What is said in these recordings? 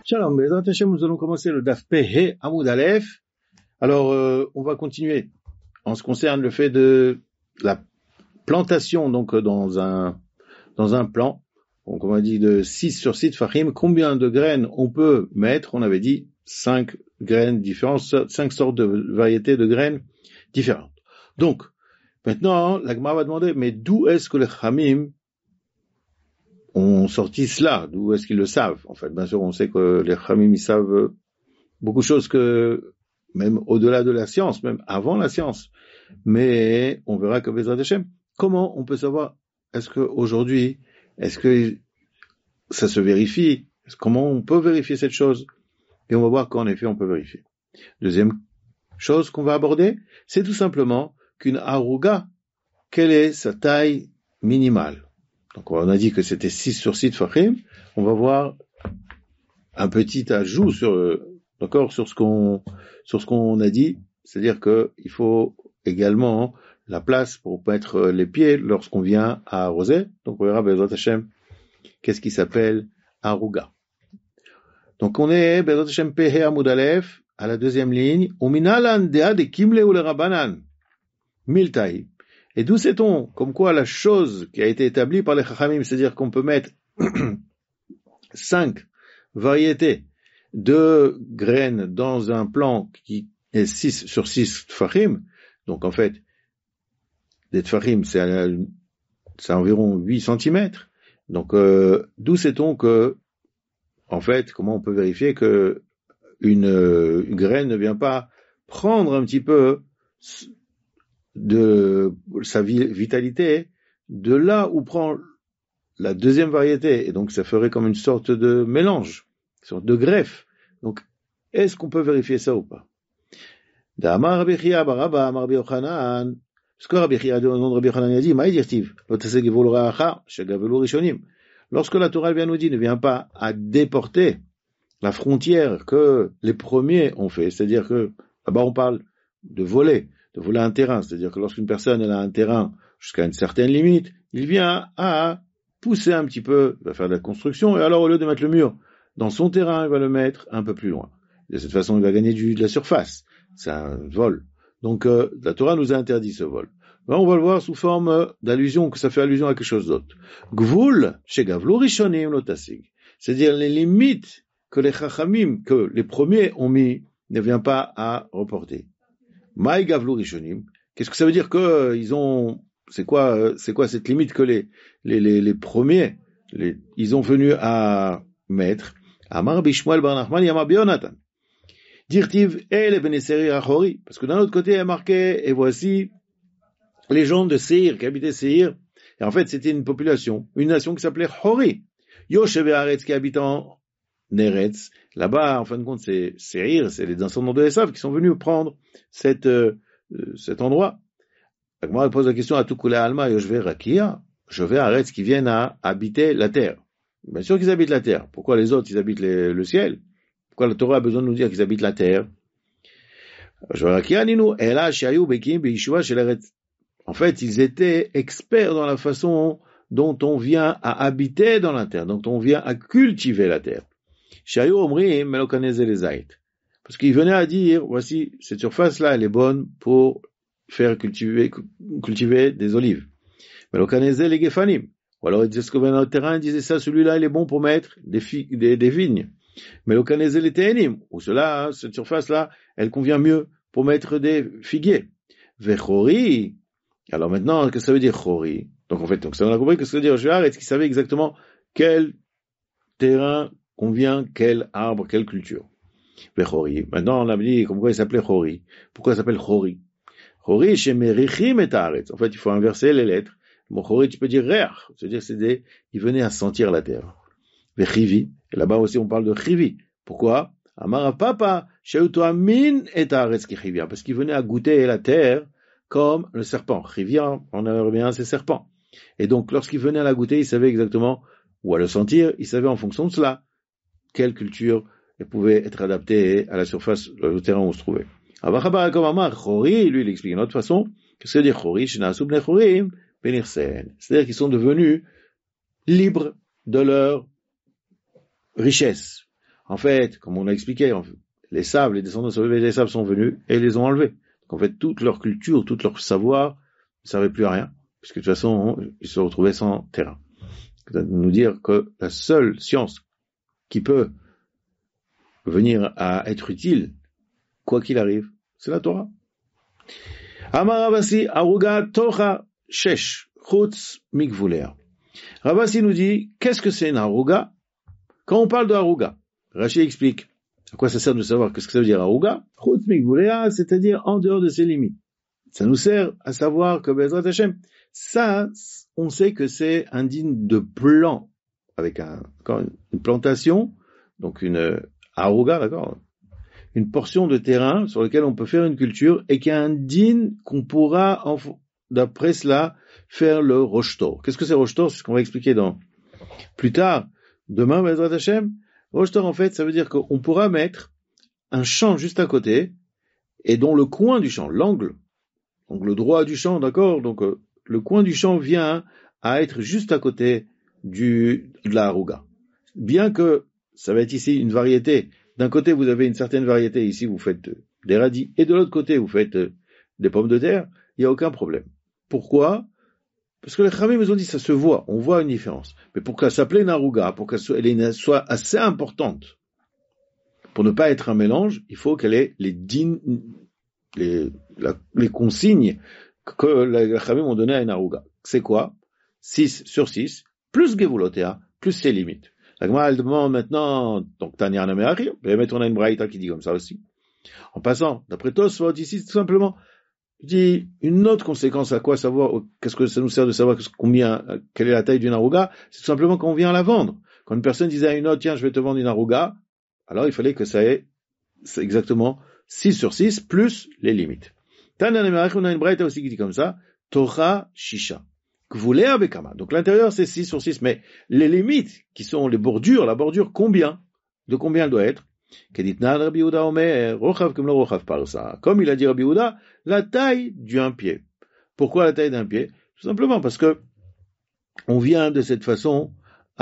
Shalom, Bezrat Hashem, nous allons commencer le Daf Pehe Amoud Aleph. Alors, on va continuer en ce qui concerne le fait de la plantation, donc dans un plant. Donc, on a dit de 6 sur 6 Fahim. Combien de graines on peut mettre? On avait dit 5 graines différentes, 5 sortes de variétés de graines différentes. Donc, maintenant, la Gemara va demander, mais d'où est-ce que les Chamim ont sorti cela? D'où est-ce qu'ils le savent? En fait, bien sûr, on sait que les Chamim, ils savent beaucoup de choses que, même au-delà de la science, même avant la science. Mais on verra que Bezrat Hashem, comment on peut savoir, est-ce que ça se vérifie? Comment on peut vérifier cette chose? Et on va voir qu'en effet, on peut vérifier. Deuxième chose qu'on va aborder, c'est tout simplement qu'une aruga, quelle est sa taille minimale? Donc on a dit que c'était 6 sur 6 fachim. On va voir un petit ajout sur ce qu'on a dit, c'est-à-dire que il faut également la place pour mettre les pieds lorsqu'on vient à arroser. Donc on verra Bezrat Hashem qu'est-ce qui s'appelle aruga. Donc on est Bezrat Hashem Pehe Amud Aleph à la deuxième ligne. Uminalan dea de kimle ou le rabanan miltai. Et d'où sait-on, comme quoi la chose qui a été établie par les Chachamim, c'est-à-dire qu'on peut mettre 5 variétés de graines dans un plant qui est 6 sur 6 tfachim, donc en fait, des tfachim, c'est environ 8 cm. Donc, d'où sait-on que, en fait, comment on peut vérifier que une graine ne vient pas prendre un petit peu de sa vitalité de là où prend la deuxième variété, et donc ça ferait comme une sorte de mélange, une sorte de greffe. Donc, est-ce qu'on peut vérifier ça ou pas? D'Amar Rabbi Chia Baraba Amar Rabbi Yochanan, parce que Rabbi Chia, au nom de Rabbi Yochanan, il a dit, Maï dirtiv, l'otasegivol ra'acha, shegavelu rishonim. Lorsque la Torah vient nous dire, ne vient pas à déporter la frontière que les premiers ont fait, c'est-à-dire que, là-bas on parle de voler un terrain, c'est-à-dire que lorsqu'une personne elle a un terrain jusqu'à une certaine limite, il vient à pousser un petit peu, il va faire de la construction, et alors au lieu de mettre le mur dans son terrain, il va le mettre un peu plus loin. De cette façon, il va gagner de la surface. C'est un vol. Donc, la Torah nous a interdit ce vol. Là, on va le voir sous forme d'allusion, que ça fait allusion à quelque chose d'autre. Gvul, shegavlu rishonim lotasig. C'est-à-dire les limites que les chachamim, que les premiers ont mis, ne vient pas à reporter. Maï gavlu rishonim. Qu'est-ce que ça veut dire que ils ont, c'est quoi cette limite que les premiers, ils ont venu à mettre? Amar bishmuel bar Nachman yamar bionatan. Dirtiv el beneseri achori. Parce que d'un autre côté, il y a marqué, et voici les gens de Seir, qui habitaient Seir. Et en fait, c'était une population, une nation qui s'appelait Chori. Yoshev Haaretz, qui habite en Neretz. Là-bas, en fin de compte, c'est Seir, c'est les descendants de Esav qui sont venus prendre cet endroit. Moi, je pose la question à Tukula Alma, Yoshve Rakia, Yoshve Haaretz, qui viennent à habiter la terre. Bien sûr qu'ils habitent la terre. Pourquoi les autres, ils habitent le ciel? Pourquoi la Torah a besoin de nous dire qu'ils habitent la terre? En fait, ils étaient experts dans la façon dont on vient à habiter dans la terre, dont on vient à cultiver la terre. Parce qu'ils venaient à dire, voici, cette surface-là, elle est bonne pour faire cultiver des olives. Ou alors, ils disaient ce que dans le terrain, ils disaient ça, celui-là, il est bon pour mettre des vignes. Mais le canezé les ténim, ou cela, cette surface-là, elle convient mieux pour mettre des figuiers. Vechori. Alors maintenant, qu'est-ce que ça veut dire chori? Donc en fait, ça on a compris que ça veut dire Joshua, est-ce qu'il savait exactement quel terrain convient, quel arbre, quelle culture? Vechori. Maintenant, on a dit comme quoi il s'appelait chori. Pourquoi il s'appelle chori? Chori, chez merichim et aretz. En fait, il faut inverser les lettres. Bon, chori, tu peux dire reach. C'est-à-dire, ils venaient à sentir la terre. Vechivi. Et là-bas aussi, on parle de chivi. Pourquoi? Amar papa, sheuto amin et aretz ki chivia. Parce qu'il venait à goûter la terre comme le serpent. Chivia, en arabe, c'est serpent. Et donc, lorsqu'il venait à la goûter, il savait exactement, ou à le sentir, il savait en fonction de cela, quelle culture pouvait être adaptée à la surface, au terrain où on se trouvait. Avachabar comme Amar, chori, lui, il explique d'une autre façon, qu'est-ce que ça veut dire chori, shenasub ne chorim, benirsen. C'est-à-dire qu'ils sont devenus libres de leur richesse. en fait, comme on l'a expliqué, les sables, les descendants des sables sont venus et les ont enlevés. Donc en fait, toute leur culture, tout leur savoir ne servait plus à rien, puisque de toute façon, ils se retrouvaient sans terrain. Ça veut nous dire que la seule science qui peut venir à être utile, quoi qu'il arrive, c'est la Torah. Amar Ravasi, Aruga Tocha Shesh, Chutz Mikvulea. Ravasi nous dit, qu'est-ce que c'est une Aruga? Quand on parle de Aruga, Rashi explique à quoi ça sert de savoir qu'est-ce que ça veut dire Aruga. Chutz Mikvulea, c'est-à-dire en dehors de ses limites. Ça nous sert à savoir que Bezrat Hashem, ça, on sait que c'est indigne de plan, avec une plantation, donc une Aruga, d'accord, une portion de terrain sur lequel on peut faire une culture et qui est indigne qu'on pourra, d'après cela, faire le Roshtor. Qu'est-ce que c'est Roshtor? C'est ce qu'on va expliquer plus tard, demain, Bezrat Hashem. Roshtor, en fait, ça veut dire qu'on pourra mettre un champ juste à côté et dont le coin du champ, l'angle, donc le droit du champ, d'accord, donc le coin du champ vient à être juste à côté de la Aruga. Bien que ça va être ici une variété. D'un côté, vous avez une certaine variété. Ici, vous faites des radis. Et de l'autre côté, vous faites des pommes de terre. Il n'y a aucun problème. Pourquoi? Parce que les Chachamim nous ont dit, ça se voit. On voit une différence. Mais pour qu'elle s'appelle une Aruga, pour qu'elle soit assez importante, pour ne pas être un mélange, il faut qu'elle ait les consignes que les Chachamim ont données à une Aruga. C'est quoi? 6 sur 6, plus Gevulotea, plus ses limites. La Gemara, elle demande maintenant, donc Tanya Nameari, on a une braïta qui dit comme ça aussi. En passant, d'après Tosfot, ici, tout simplement, il dit une autre conséquence à quoi savoir, qu'est-ce que ça nous sert de savoir quelle est la taille d'une Aruga, c'est tout simplement quand on vient la vendre. Quand une personne disait à une autre, tiens, je vais te vendre une Aruga, alors il fallait que ça ait, c'est exactement 6 sur 6, plus les limites. Tanya Nameari, on a une braïta aussi qui dit comme ça, Torah Shisha. Donc l'intérieur c'est 6 sur 6, mais les limites qui sont les bordures, la bordure combien? De combien elle doit être? Comme il a dit Rabbi Yehuda, la taille d'un pied. Pourquoi la taille d'un pied? Tout simplement parce que on vient de cette façon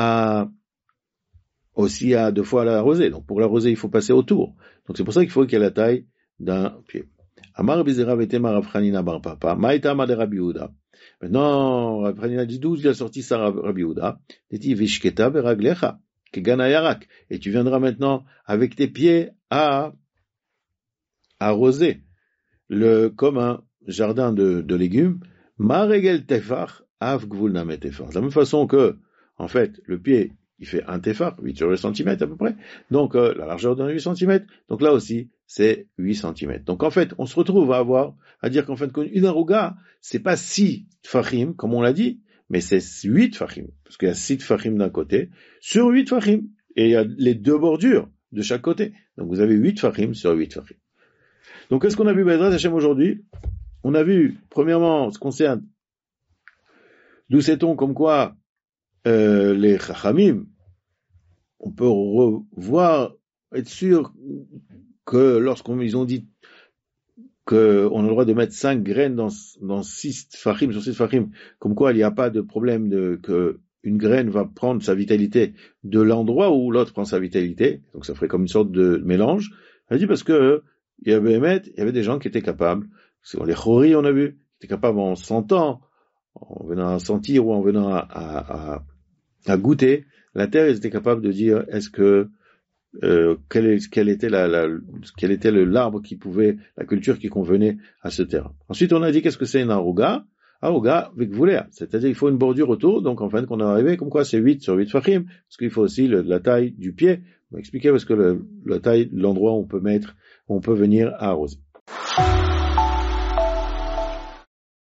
aussi à 2 fois la rosée. Donc pour la rosée il faut passer autour. Donc c'est pour ça qu'il faut qu'il y ait la taille d'un pied. Amar Bizera Vetema Rav Chanina bar Papa, Maïta Amar de Rabbi Yehuda. Maintenant, Rav Chanina dit d'où il a sorti ça Rabbi Yehuda. Il dit Vishketa beraglecha, kegana yarak. Et tu viendras maintenant avec tes pieds à arroser comme un jardin de légumes. Maregel tefar av gvul namet tefar. De la même façon que, en fait, le pied il fait 1 tefar, 8 sur 8 cm à peu près. Donc la largeur de 8 cm. Donc là aussi, c'est 8 cm. Donc en fait, on se retrouve à dire qu'en fait, une aruga, c'est pas 6 tfachim, comme on l'a dit, mais c'est 8 tfachim. Parce qu'il y a 6 tfachim d'un côté, sur 8 tfachim. Et il y a les 2 bordures de chaque côté. Donc vous avez 8 tfachim sur 8 tfachim. Donc qu'est-ce qu'on a vu Bezrat Hashem aujourd'hui? On a vu, premièrement, ce qui concerne, d'où sait-on comme quoi les Chachamim, on peut revoir, être sûr que lorsqu'ils ont dit qu'on a le droit de mettre 5 graines dans 6 tfachim, sur 6 tfachim, comme quoi il n'y a pas de problème que une graine va prendre sa vitalité de l'endroit où l'autre prend sa vitalité, donc ça ferait comme une sorte de mélange. Elle dit parce que il y avait des gens qui étaient capables, les choris on a vu, qui étaient capables en sentant, en venant à sentir ou en venant à goûter la terre, ils étaient capables de dire est-ce que quel était l'arbre qui pouvait, la culture qui convenait à ce terrain. Ensuite on a dit qu'est-ce que c'est une aruga avec voulea, c'est-à-dire il faut une bordure autour, donc en fin qu'on est arrivé comme quoi c'est 8 sur 8 fachim, parce qu'il faut aussi la taille du pied. On va expliquer parce que la taille, l'endroit où on peut venir arroser.